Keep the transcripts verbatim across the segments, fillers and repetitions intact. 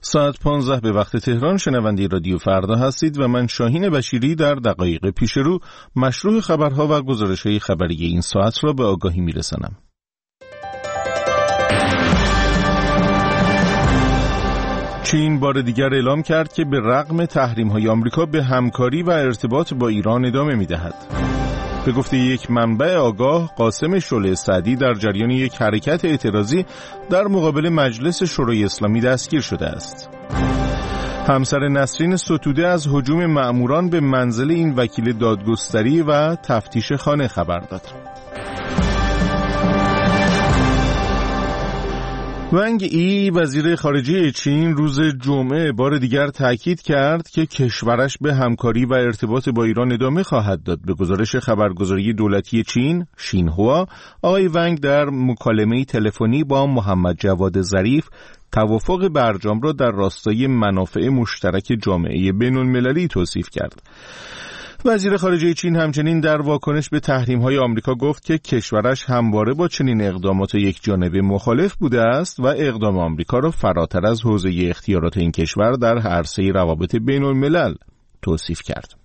ساعت پانزده به وقت تهران شنونده رادیو فردا هستید و من شاهین بشیری در دقایق پیش رو مشروع خبرها و گزارش‌های خبری این ساعت را به آگاهی میرسانم. چین بار دیگر اعلام کرد که به رغم تحریم‌های آمریکا به همکاری و ارتباط با ایران ادامه می‌دهد. به گفته یک منبع آگاه، قاسم شعله سعدی در جریان یک حرکت اعتراضی در مقابل مجلس شورای اسلامی دستگیر شده است. همسر نسرین ستوده از هجوم مأموران به منزل این وکیل دادگستری و تفتیش خانه خبر داد. ونگ ای وزیر خارجه چین روز جمعه بار دیگر تاکید کرد که کشورش به همکاری و ارتباط با ایران ادامه خواهد داد. به گزارش خبرگزاری دولتی چین شینهوا، آقای ونگ در مکالمه تلفنی با محمد جواد ظریف توافق برجام را در راستای منافع مشترک جامعه بین‌المللی توصیف کرد. وزیر خارجه چین همچنین در واکنش به تحریم‌های آمریکا گفت که کشورش همواره با چنین اقدامات یکجانبه مخالف بوده است و اقدام آمریکا را فراتر از حوزه اختیارات این کشور در عرصه روابط بین‌الملل توصیف کرد.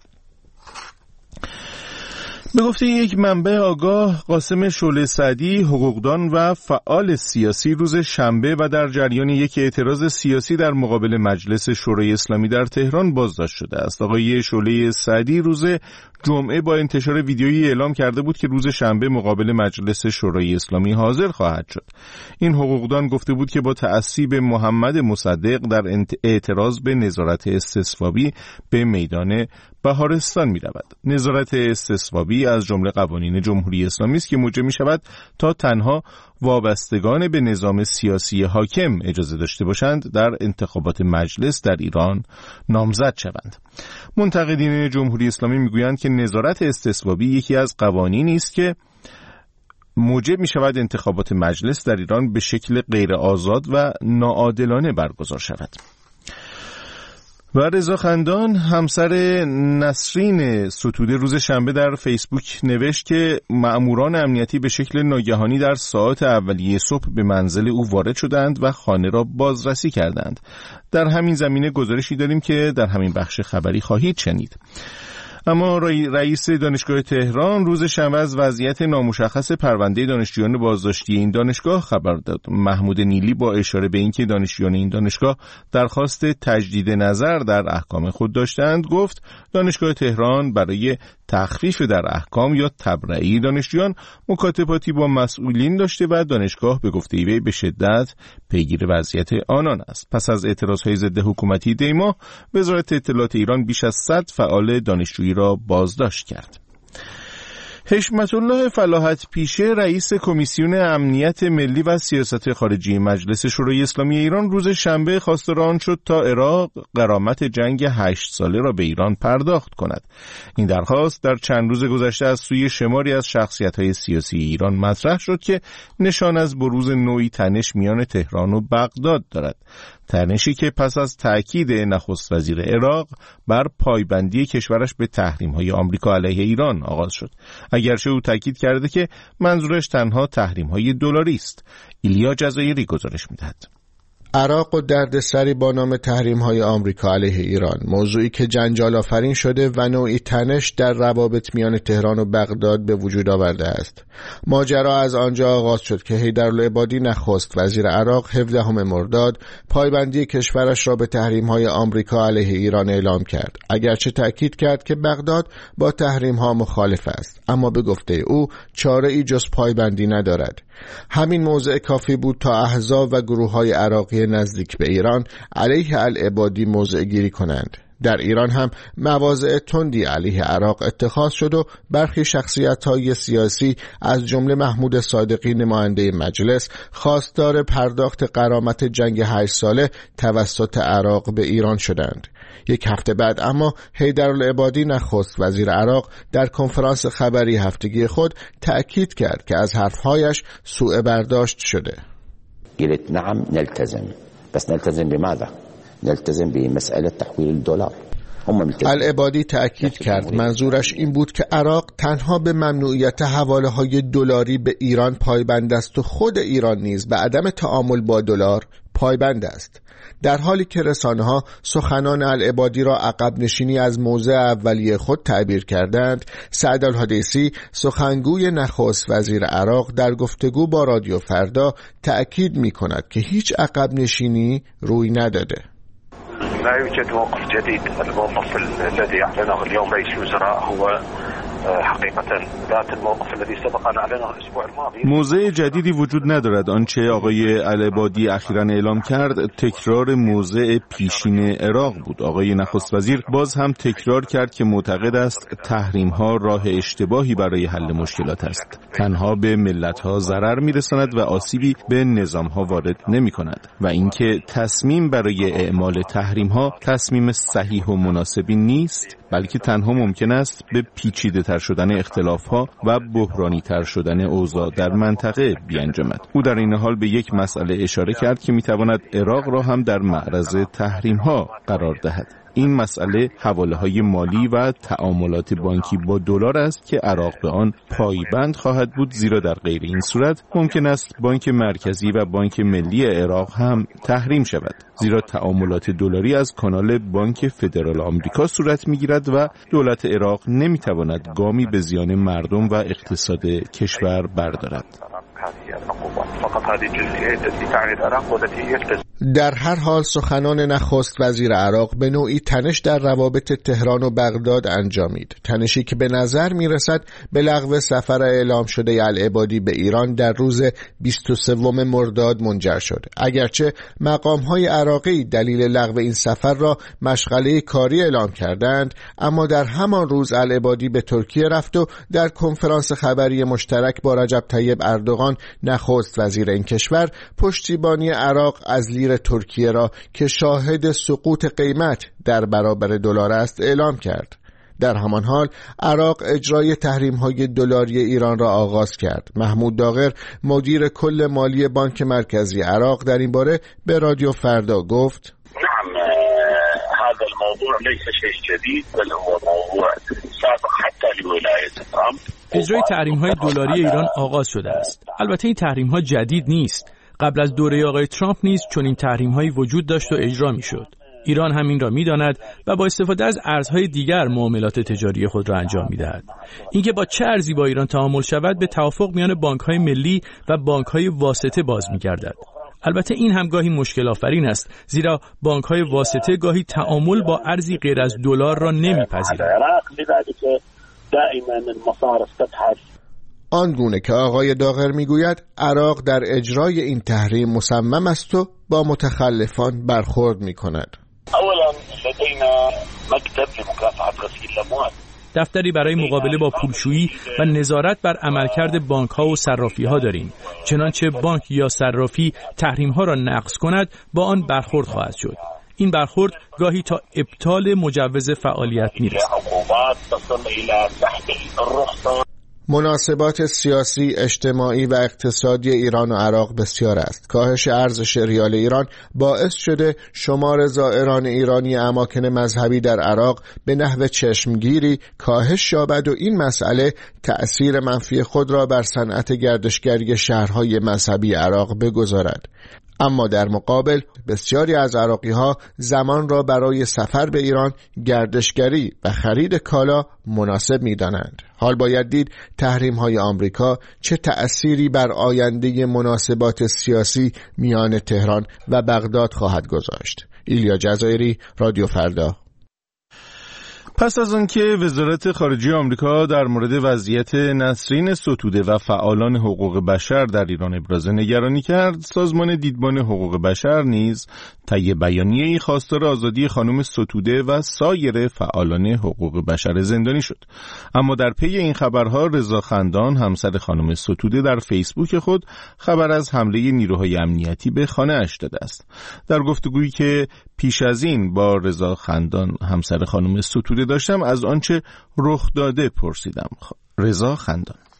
به گفته یک منبع آگاه، قاسم شعله سعدی، حقوقدان و فعال سیاسی روز شنبه و در جریان یک اعتراض سیاسی در مقابل مجلس شورای اسلامی در تهران بازداشت شده است. آقای شعله سعدی روز جمعه با انتشار ویدیویی اعلام کرده بود که روز شنبه مقابل مجلس شورای اسلامی حاضر خواهد شد. این حقوقدان گفته بود که با تأسی به محمد مصدق در اعتراض به نظارت استصوابی به میدان بهارستان می رود. نظارت استصوابی از جمله قوانین جمهوری اسلامی است که موجب می شود تا تنها وابستگان به نظام سیاسی حاکم اجازه داشته باشند در انتخابات مجلس در ایران نامزد شوند. منتقدین جمهوری اسلامی می گویند که نظارت استصوابی یکی از قوانینی است که موجب می شود انتخابات مجلس در ایران به شکل غیر آزاد و ناعادلانه برگزار شود. و رضا خندان، همسر نسرین ستوده، روز شنبه در فیسبوک نوشت که مأموران امنیتی به شکل ناگهانی در ساعات اولیه صبح به منزل او وارد شدند و خانه را بازرسی کردند. در همین زمینه گزارشی داریم که در همین بخش خبری خواهید شنید. اما رئیس دانشگاه تهران روز شنبه از وضعیت نامشخص پرونده دانشجویان بازداشتی این دانشگاه خبر داد. محمود نیلی با اشاره به اینکه دانشجویان این دانشگاه درخواست تجدید نظر در احکام خود داشتند، گفت دانشگاه تهران برای تخفیف در احکام یا تبرئه دانشجویان مکاتباتی با مسئولین داشته و دانشگاه به گفته وی به شدت پیگیر وضعیت آنان است. پس از اعتراضهای ضد حکومتی دیما، وزارت اطلاعات ایران بیش از صد فعال دانشجویی را بازداشت کرد. حشمت الله فلاحت پیشه، رئیس کمیسیون امنیت ملی و سیاست خارجی مجلس شورای اسلامی ایران، روز شنبه خواستار آن شد تا عراق غرامت جنگ هشت ساله را به ایران پرداخت کند. این درخواست در چند روز گذشته از سوی شماری از شخصیت‌های سیاسی ایران مطرح شد که نشان از بروز نوعی تنش میان تهران و بغداد دارد. تنشی که پس از تأکید نخست وزیر عراق بر پایبندی کشورش به تحریم‌های آمریکا علیه ایران آغاز شد. اگرچه او تأکید کرده که منظورش تنها تحریم‌های دلاری است. ایلیا جزایری گزارش می‌دهد. عراق و دردسری با نام تحریم‌های آمریکا علیه ایران، موضوعی که جنجال آفرین شده و نوعی تنش در روابط میان تهران و بغداد به وجود آورده است. ماجرا از آنجا آغاز شد که حیدرالعبادی نخست وزیر عراق هفدهم مرداد پایبندی کشورش را به تحریم‌های آمریکا علیه ایران اعلام کرد. اگرچه تأکید کرد که بغداد با تحریم‌ها مخالف است، اما به گفته او چاره‌ای جز پایبندی ندارد. همین موضع کافی بود تا احزاب و گروه‌های عراقی نزدیک به ایران علیه العبادی موضع گیری کنند. در ایران هم مواضع تندی علیه عراق اتخاذ شد و برخی شخصیت‌های سیاسی از جمله محمود صادقی نماینده مجلس خواستار پرداخت غرامت جنگ هشت ساله توسط عراق به ایران شدند. یک هفته بعد اما حیدرالعبادی نخست وزیر عراق در کنفرانس خبری هفتگی خود تأکید کرد که از حرفهایش سوء برداشت شده. قلت نعم نلتزم بس نلتزم بماذا؟ نلتزم بمسألة تحويل الدولار. العبادی تأکید کرد منظورش این بود که عراق تنها به ممنوعیت حواله های دلاری به ایران پایبند است و خود ایران نیز به عدم تعامل با دلار پایبند است. در حالی که رسانه‌ها سخنان العبادی را عقب نشینی از موضع اولیه خود تعبیر کردند، سعد الحدیثی سخنگوی نخست وزیر عراق در گفتگو با رادیو فردا تأکید می‌کند که هیچ عقب نشینی روی نداده. لا يوجد موقف جديد. الموقف الذي أعلنه اليوم رئيس الوزراء هو حقیقتا ذات الموقف الذي سبق ان اعلنه الاسبوع الماضي. موضع جدیدی وجود ندارد. آنچه آقای العبادی اخیراً اعلام کرد تکرار موضع پیشین عراق بود. آقای نخست وزیر باز هم تکرار کرد که معتقد است تحریم ها راه اشتباهی برای حل مشکلات است. تنها به ملت ها ضرر میرساند و آسیبی به نظام ها وارد نمی کند و اینکه تصمیم برای اعمال تحریم ها تصمیم صحیح و مناسبی نیست، بلکه تنها ممکن است به پیچیده تر شدن اختلاف‌ها و بحرانی تر شدن اوضاع در منطقه بیانجامد. او در این حال به یک مسئله اشاره کرد که می‌تواند عراق را هم در معرض تحریم‌ها قرار دهد. این مسئله حواله‌های مالی و تعاملات بانکی با دلار است که عراق به آن پایبند خواهد بود، زیرا در غیر این صورت ممکن است بانک مرکزی و بانک ملی عراق هم تحریم شود، زیرا تعاملات دلاری از کانال بانک فدرال آمریکا صورت می‌گیرد و دولت عراق نمی‌تواند گامی به زیان مردم و اقتصاد کشور بردارد. در هر حال سخنان نخست وزیر عراق به نوعی تنش در روابط تهران و بغداد انجامید، تنشی که به نظر می رسد به لغو سفر اعلام شده العبادی به ایران در روز بیست و سوم مرداد منجر شد. اگرچه مقام‌های عراقی دلیل لغو این سفر را مشغله کاری اعلام کردند، اما در همان روز العبادی به ترکیه رفت و در کنفرانس خبری مشترک با رجب طیب اردوغان نخست وزیر این کشور پشتیبانی عراق از لیر ترکیه را که شاهد سقوط قیمت در برابر دلار است اعلام کرد. در همان حال عراق اجرای تحریم‌های دلاری ایران را آغاز کرد. محمود داغر مدیر کل مالی بانک مرکزی عراق در این باره به رادیو فردا گفت: نعم هذا الموضوع ليس شيء جديد بل هو موضوع سابق حتى لولاية ترامپ. اجرای تحریم‌های دلاری ایران آغاز شده است. البته این تحریم‌ها جدید نیست. قبل از دوره آقای ترامپ نیز چنین تحریم‌هایی وجود داشت و اجرا می‌شد. ایران همین را می‌داند و با استفاده از ارزهای دیگر معاملات تجاری خود را انجام می‌دهد. اینکه با چه ارزی با ایران تعامل شود به توافق میان بانک‌های ملی و بانک‌های واسطه باز می‌گردد. البته این هم گاهی مشکل آفرین است، زیرا بانک‌های واسطه گاهی تعامل با ارزی غیر از دلار را نمی‌پذیرند. آنگونه که آقای داغر میگوید عراق در اجرای این تحریم مصمم است و با متخلفان برخورد میکند. اولا لدينا مكتب لمكافحة غسيل الاموال. دفتری برای مقابله با پولشویی و نظارت بر عملکرد بانک‌ها و صرافی‌ها داریم. چنانچه بانک یا صرافی تحریم‌ها را نقض کند با آن برخورد خواهد شد. این برخورد گاهی تا ابطال مجوز فعالیت میرسد. مناسبات سیاسی، اجتماعی و اقتصادی ایران و عراق بسیار است. کاهش ارزش ریال ایران باعث شده شمار زائران ایرانی اماکن مذهبی در عراق به نحو چشمگیری کاهش یابد و این مسئله تأثیر منفی خود را بر صنعت گردشگری شهرهای مذهبی عراق بگذارد. اما در مقابل بسیاری از عراقی‌ها زمان را برای سفر به ایران، گردشگری و خرید کالا مناسب می‌دانند. حال باید دید تحریم‌های آمریکا چه تأثیری بر آینده مناسبات سیاسی میان تهران و بغداد خواهد گذاشت. ایلیا جزایری، رادیو فردا. پس از آنکه وزارت خارجه آمریکا در مورد وضعیت نسرین ستوده و فعالان حقوق بشر در ایران ابراز نگرانی کرد، سازمان دیدبان حقوق بشر نیز طی بیانیه‌ای خواستار آزادی خانم ستوده و سایر فعالان حقوق بشر زندانی شد. اما در پی این خبرها رضا خندان همسر خانم ستوده در فیسبوک خود خبر از حمله نیروهای امنیتی به خانه‌اش داده است. در گفتگویی که پیش از این با رضا خندان همسر خانم ستوده داشتم از آنچه رخ داده پرسیدم. رضا خندان: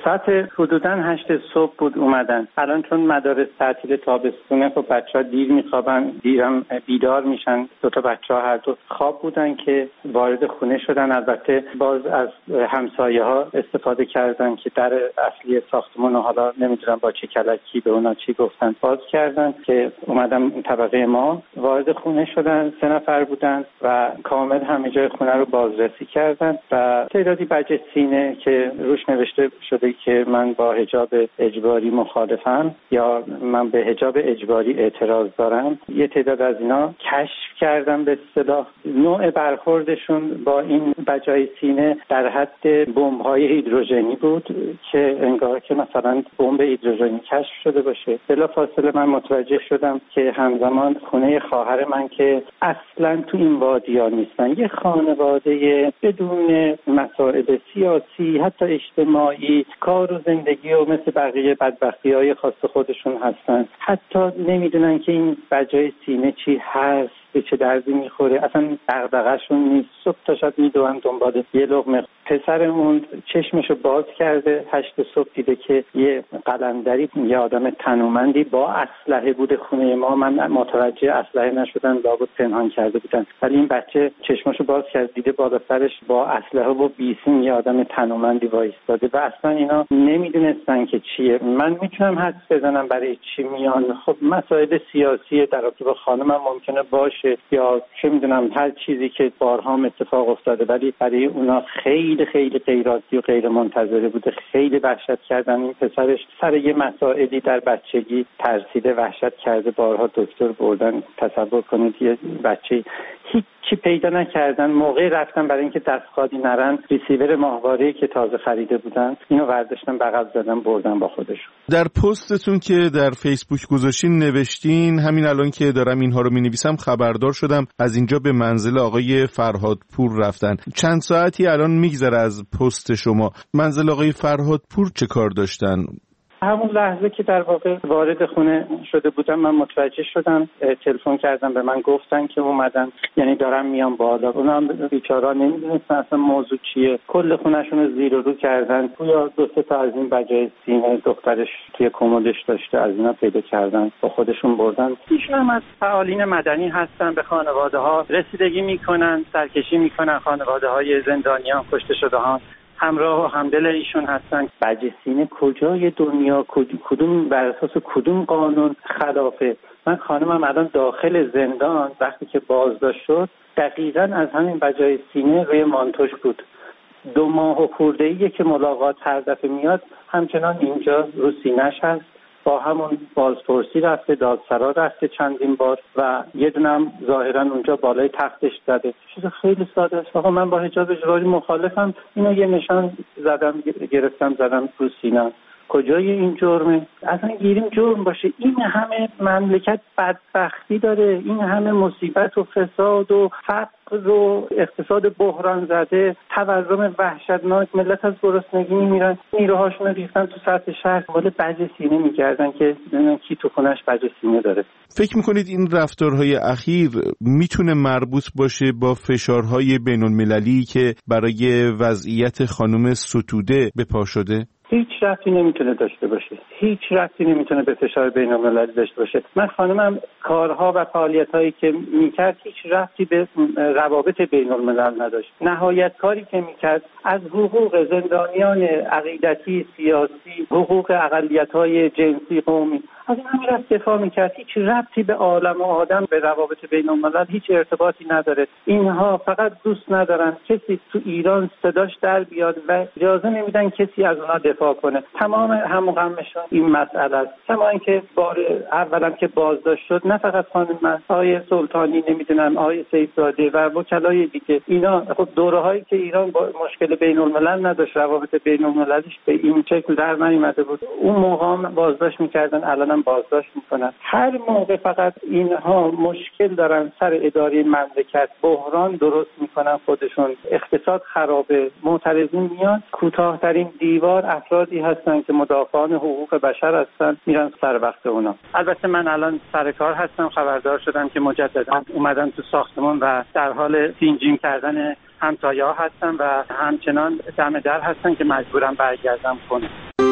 ساعت حدوداً هشت صبح بود اومدن. الان چون مدارس تعطیل تابستونه خب بچه‌ها دیر میخوابن، دیرم بیدار میشن. دو تا بچه‌ها هر دو خواب بودن که وارد خونه شدن. البته باز از همسایه‌ها استفاده کردن که در اصلی ساختمان حالا نمیدونم با چه کلکی به اونا چی گفتن باز کردن که اومدن طبقه ما وارد خونه شدن. سه نفر بودن و کامل همه جای خونه رو بازرسی کردن و تعدادی بجه سینه که روش نوشته شده که من با حجاب اجباری مخالفم یا من به حجاب اجباری اعتراض دارم، یه تعداد از اینا کشف کردم به اصطلاح. نوع برخوردشون با این بجای سینه در حد بمب‌های هیدروژنی بود که انگار که مثلا بمب هیدروژنی کشف شده باشه. بلافاصله من متوجه شدم که همزمان خونه خواهر من که اصلا تو این وادی‌ها نیستن، یه خانواده بدون مسائل سیاسی حتی اجتماعی، کار و زندگی و مثل بقیه بدبختی‌های خاص خودشون هستن، حتی نمیدونن که این بجای سینه چی هست، به چه دردی میخوره، اصلا دغدغه‌شون نیست. صبح تا شب میدوئن دنبال یه لقمه. پسرمون چشمشو باز کرده هشت صبح دیده که یه قلندری، یه آدم تنومندی با اسلحه بوده خونه ما. من متوجه اسلحه نشدن، لابد پنهان کرده بودن، ولی این بچه چشمشو باز کرد دیده بالا سرش با اسلحه و بیسیم یه آدم تنومندی وایستاده و اصلا اینا نمیدونستن که چیه. من میتونم حدس بزنم برای چی میان. خب مسائل سیاسی در رابطه با خانمم ممکنه باشه یا چه میدونم هر چیزی که بارها اتفاق افتاده، ولی برای اونا خیلی خیلی غیر عادی و غیر منتظره بوده. خیلی وحشت کردن. این پسرش سر یه مسائلی در بچگی ترسیده، وحشت کرده، بارها دکتر بردن. تصور کنید یه بچه هیچی پیدا نکردن، موقع رفتن برای اینکه دستخالی نرن ریسیور ماهواره‌ای که تازه خریده بودن اینو برداشتن بغل زدن بردن با خودشون. در پستتون که در فیسبوک گذاشتین نوشتین، همین الان که دارم اینها رو می‌نویسم خبردار شدم از اینجا به منزل آقای فرهادپور رفتن. چند ساعتی الان میگذره از پست شما. منزل آقای فرهادپور چه کار داشتن؟ همون لحظه که در واقع وارد خونه شده بودم من متوجه شدم، تلفن کردم به من گفتن که اومدن، یعنی دارم میام بالا. اونا هم بیچارا نمیدونستن اصلا موضوع چیه، کل خونه‌شون رو زیر و رو کردن. گویا دو سه تا از این بجای سینه دخترش توی کمدش داشته، از اینا پیدا کردن با خودشون بردن. ایشون هم از فعالین مدنی هستن، به خانواده‌ها رسیدگی میکنن، سرکشی میکنن، خانواده‌های زندانیان کشته شده‌ها همراه و همدل ایشون هستن. بجه سینه کجای دنیا، کدوم بر اساس کدوم قانون خلافه؟ من خانمم الان داخل زندان وقتی که بازداشت شد دقیقاً از همین بجای سینه روی مانتوش بود. دو ماه و خورده‌ایه که ملاقات هر دفعه میاد همچنان اینجا رو سینه‌اش هست. با همون بازپرسی رفته، دادسرا رفته چندین بار و یه دونم ظاهرا اونجا بالای تختش زده. چیز خیلی ساده است. آقا من با حجاب اجباری مخالفم، اینو یه نشان زدم گرفتم زدم رو سینه‌ام. کجای این جرمه؟ اصلا گیریم جرم باشه. این همه مملکت بدبختی داره، این همه مصیبت و فساد و فقر و اقتصاد بحران زده، تورم وحشتناک، ملت از گرسنگی میمیرن، نیروهاشون رو ریختن تو سطح شهر دنبال بجه سینه میگردن که ببینن کی تو خونش بجه سینه داره. فکر میکنید این رفتارهای اخیر میتونه مربوط باشه با فشارهای بین‌المللی که برای وضعیت خانم ستوده به پا شده؟ هیچ ربطی نمیتونه داشته باشه. هیچ ربطی نمیتونه به فشار بین‌المللی داشته باشه. من خانمم کارها و فعالیتایی که میکرد هیچ ربطی به روابط بین‌الملل نداشت. نهایت کاری که میکرد از حقوق زندانیان عقیدتی، سیاسی، حقوق اقلیت‌های جنسی، قومی، از این همین رفت دفاع میکرد. هیچ ربطی به عالم و آدم، به روابط بین‌الملل هیچ ارتباطی نداره. اینها فقط دوست ندارن کسی تو ایران صداش در بیاد و اجازه نمیدن کسی از اونها دفاع کنه. تمام هم و غمشون این مسئله است. کما اینکه بار اولم که بازداشت شد نه فقط خانم من، آقای سلطانی، نمیدونم آقای سیدزاده و وکلای دیگه، اینا خب دوره‌هایی که ایران با مشکل بین‌الملل نداشت، روابط بین‌المللیش به این شکل در نیامده بود، اون موقع هم بازداشت میکردن، الان بازداشت میکنن. هر موقع فقط اینها مشکل دارن سر اداره مملکت، بحران درست میکنن خودشون، اقتصاد خرابه، معترضین میان، کوتاه‌ترین دیوار افرادی هستن که مدافعان حقوق بشر هستن، میرن سر وقت اونا. البته من الان سر کار هستم، خبردار شدم که مجددا اومدن تو ساختمان و در حال سینجیم کردن همسایه‌ها هستن و همچنان دم در هستن که مجبورم برگردم خونه.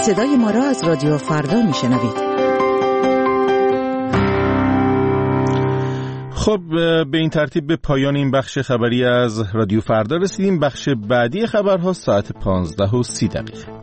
صدای ما را از رادیو فردا میشنوید. خب به این ترتیب به پایان این بخش خبری از رادیو فردا رسیدیم. بخش بعدی خبرها ساعت پانزده و سی دقیقه.